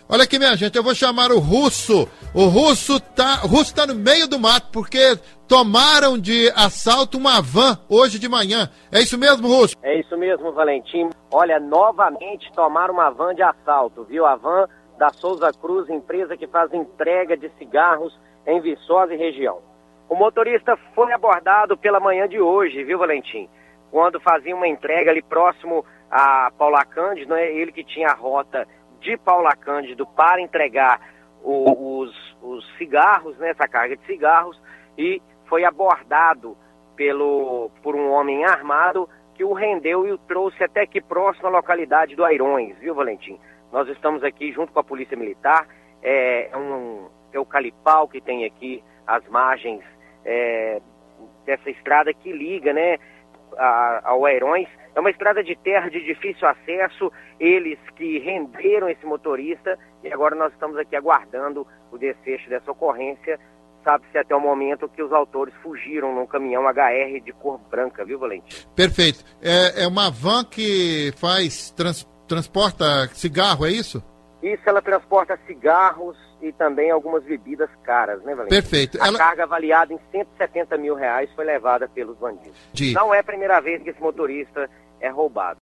Olha aqui, minha gente, eu vou chamar o Russo. O Russo tá no meio do mato, porque tomaram de assalto uma van hoje de manhã. É isso mesmo, Russo? É isso mesmo, Valentim. Olha, novamente tomaram uma van de assalto, viu? A van da Souza Cruz, empresa que faz entrega de cigarros em Viçosa e região. O motorista foi abordado pela manhã de hoje, viu, Valentim? Quando fazia uma entrega ali próximo a Paula Cândido, né? Ele que tinha a rota de Paula Cândido para entregar os cigarros, né? Essa carga de cigarros, e foi abordado por um homem armado que o rendeu e o trouxe até aqui próximo à localidade do Airões, viu, Valentim? Nós estamos aqui junto com a Polícia Militar, é o Calipau que tem aqui as margens dessa estrada que liga, né, ao Airões. É uma estrada de terra de difícil acesso, eles que renderam esse motorista e agora nós estamos aqui aguardando o desfecho dessa ocorrência. Sabe-se até o momento que os autores fugiram num caminhão HR de cor branca, viu, Valentim? Perfeito. É uma van que transporta cigarro, é isso? Isso, ela transporta cigarros e também algumas bebidas caras, né, Valentim? Perfeito. A carga avaliada em 170 mil reais foi levada pelos bandidos. Não é a primeira vez que esse motorista é roubado.